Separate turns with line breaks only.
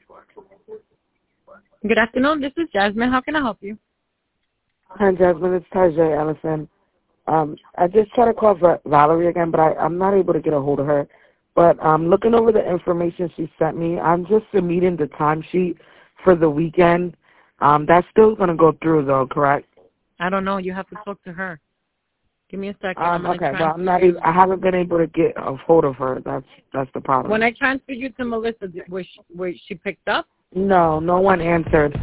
Good afternoon. This is Jasmine. How can I help you?
Hi, Jasmine. It's Tajay Ellison. I just tried to call Valerie again, but I'm not able to get a hold of her. But looking over the information she sent me, I'm just submitting the timesheet for the weekend. That's still going to go through, though, correct?
I don't know. You have to talk to her. Give me a second.
Okay, but I haven't been able to get a hold of her. That's the problem.
When I transfer you to Melissa, was she picked up?
No one answered.